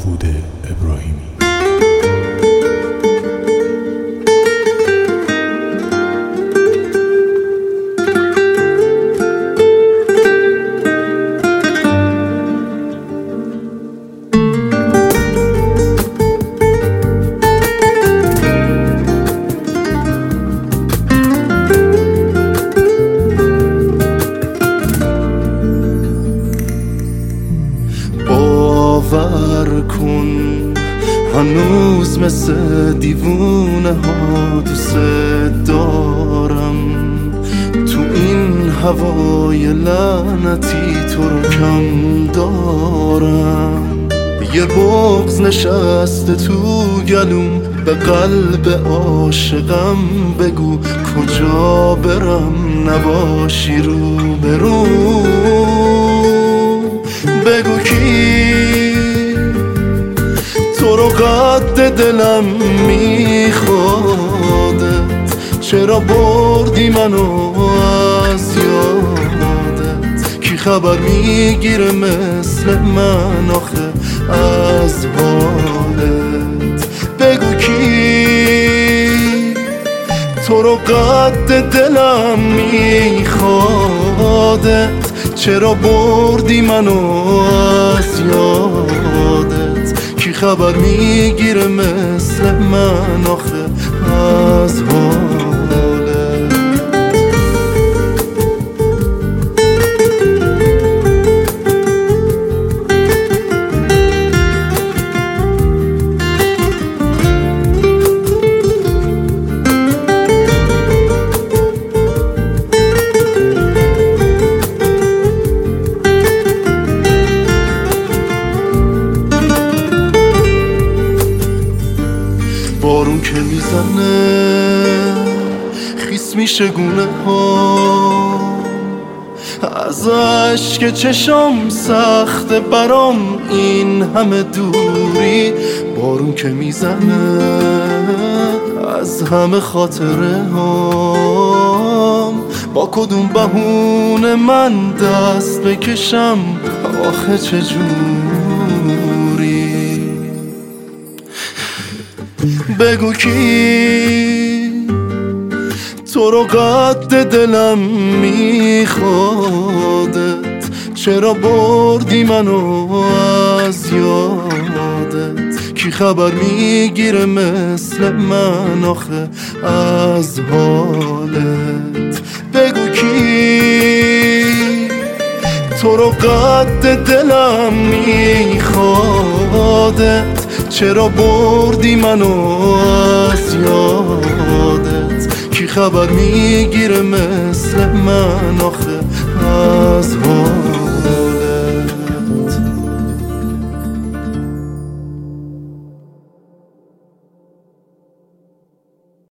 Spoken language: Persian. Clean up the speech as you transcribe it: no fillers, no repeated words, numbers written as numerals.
محمود ابراهیمی. باور کن هنوز مثل دیوونه ها دوست دارم، تو این هوای لعنتی تو رو کم دارم. یه بغض نشسته تو گلوم، به قلب عاشقم بگو کجا برم نباشی رو برو. بگو کی تو رو قد دلم میخوادت، چرا بردی منو از یادت. کی خبر میگیره مثل من آخه از حالت. بگو کی تو رو قد دلم میخوادت، چرا بردی منو از یادت. کی خبر میگیره مثل من آخه از حالت. بارون که میزنه خیس میشه گونه ها، از عشق چشم سخته برام این همه دوری. بارون که میزنه از همه خاطره هام، با کدوم بهونه من دست بکشم آخه چجوری. بگو کی تو رو قد دلم میخوادت، چرا بردی منو از یادت. کی خبر میگیره مثل من آخه از حالت. بگو کی تو رو قد دلم میخوادت، چرا بردی منو از یادت. کی خبر میگیره مثل من آخه از حالت.